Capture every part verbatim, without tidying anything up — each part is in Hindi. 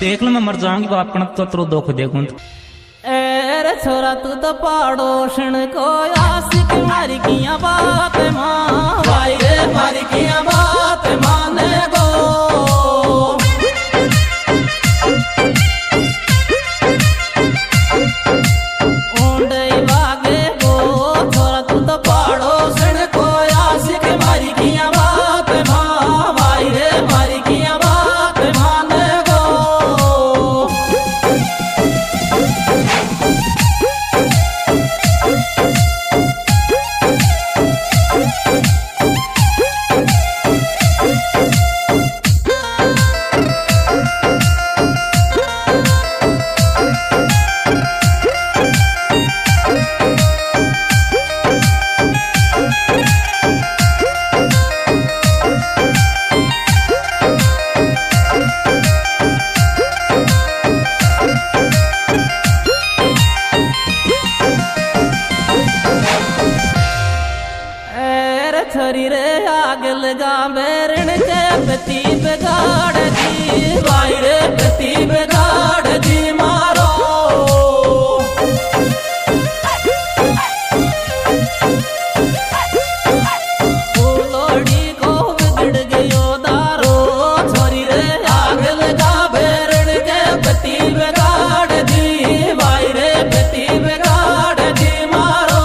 देख लो मैं मर जाऊंगी बाप कण तो तेरो दुख देखूं। रे छोरा तू तो पड़ोसन को आशिक मारी किया बात मां भाई रे मारी किया बात माने गो ओंडे लागे गो छोरा तू तो पड़ोसन को आशिक मारी किया बात मां भाई रे मारी किया बात माने गो। छोरी रे आग लगा बेरण के पति बिगाड़ दी भाई रे पति बिगाड़ दी मारो फूलोड़ी को बिगड़ गयो दारो छोरी रे आग लगा बेरण के पति बिगाड़ दी भाई रे पति बिगाड़ दी मारो।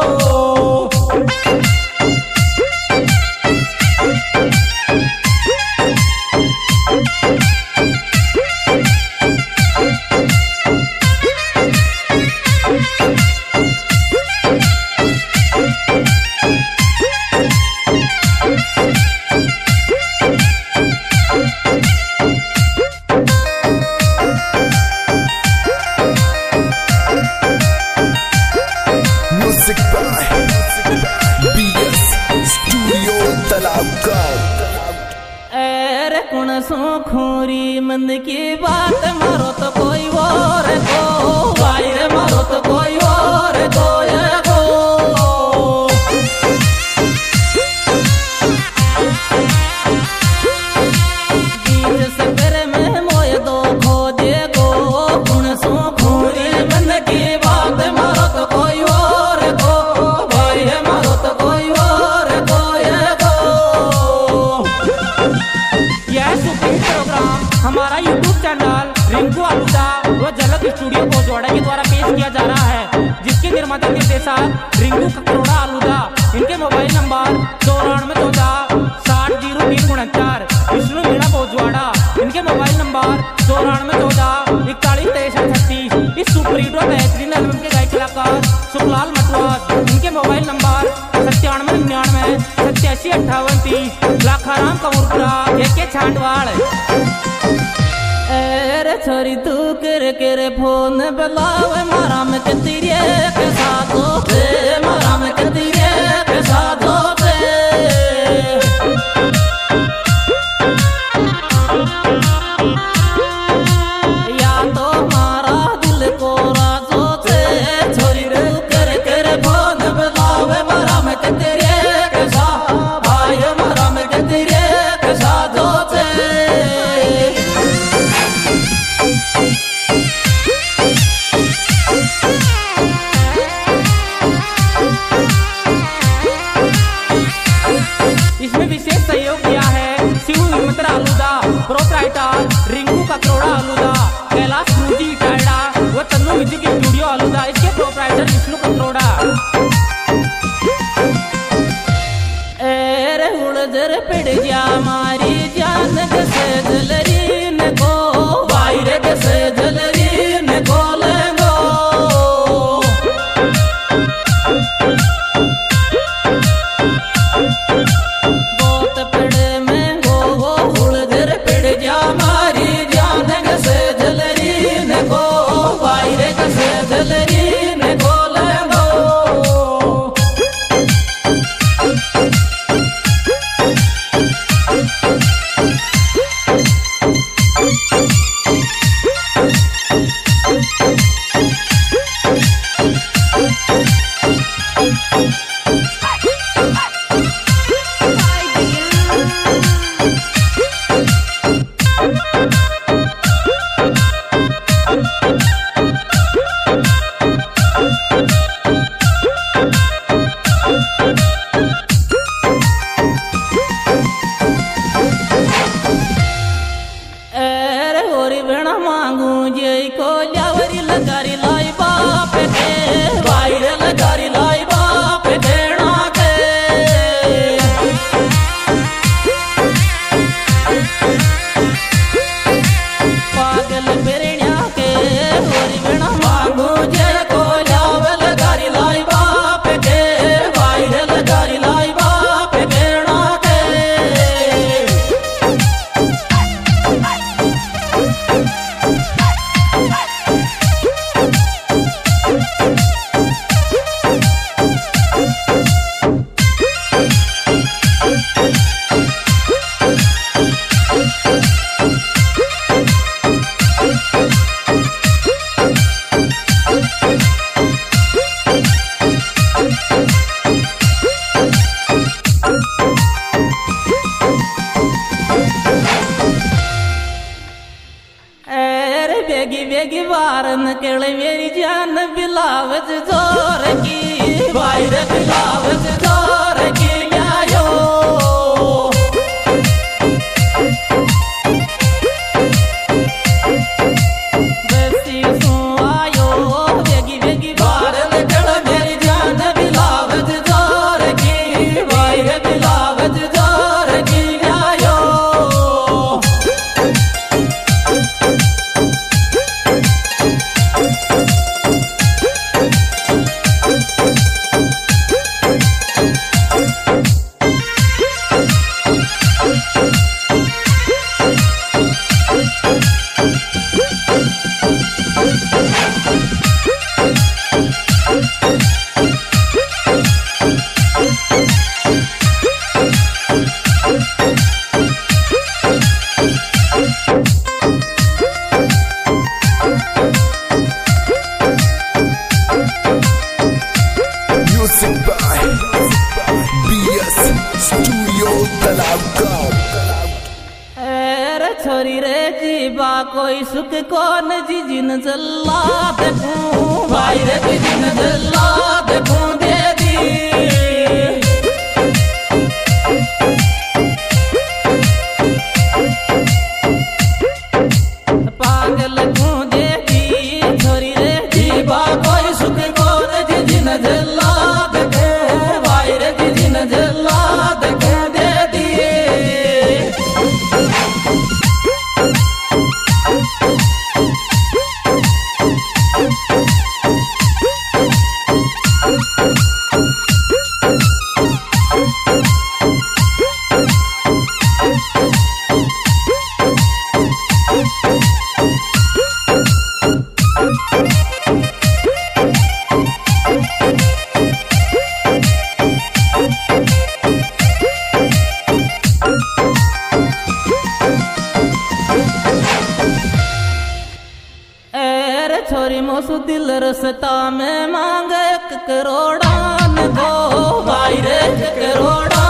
सो खोरी मन की बात मारो तो कोई और को भाई रे मारो तो कोई और को ये को बीच सफर में मोय दो खोजे को गुण सो खोरी मन की बात मारो तो कोई और को भाई रे मारो तो कोई और को ये को। यह सुपर प्रोग्राम हमारा यूट्यूब चैनल रिंकू आलूदा व झलक स्टूडियो को जोड़ा के द्वारा पेश किया जा रहा है, जिसके निर्माता निर्देशक रिंकू ककरोड़ा आलूदा। इनके मोबाइल नंबर चौरानवे चौदह साठ जीरो तीन उनचार। विष्णु मीणा भोजवाड़ा इनके मोबाइल नंबर चौरानवे चौदह इकतालीस तेईस छत्तीस। इस सुपर हिट और बेहतरीन एल्बम के गायक कलाकार सुखलाल मटवार इनके मोबाइल नंबर सत्तानवे निन्यानवे सत्यासी अट्ठावन तीस। लाखाराम कमूरपुरा के छांडवाड़। रे छोरी तू कर कर फोन बुलावे मारा में कतिरे के साथ होते मारा में कतिरे के साथ होते या तो मारा दिल को राजो से छोरी तू कर कर फोन बुलावे मारा में कतिरे के साथ भाई मारा में कतिरे के साथ होते। होरी बेना मांगू जे को ल्यावरी लगारी लाई बाप के भाई रे लगारी लाई बाप देना के पागल बेरण्या के होरी बेना मांगू जे को ल्यावरी लगारी लाई बाप के भाई रे लगारी लाई बाप देना के बेगी बेगी बारन केले मेरी जान बिलावज जोर की भाई रे बिलावज जोर की आयो बस्ती सो आयो बेगी बेगी बारन केले मेरी जान बिलावज जोर की भाई रे बिलावज जोर की आयो Music by B S Studio Talabgaon. रे छोरी रे जीवा कोई सुख कौन जी जिन जल्ला देखूं भाई रे जिन जल्ला देखूं दे दी पागल क्यों दे दी छोरी रे जीवा कोई सुख कौन जी जिन जल्ला देखूं भाई रे जिन जल्ला देखूं दे दी छोरी मोसू दिल रसता में मांग एक करोड़ा न दो भाई रे एक करोड़ा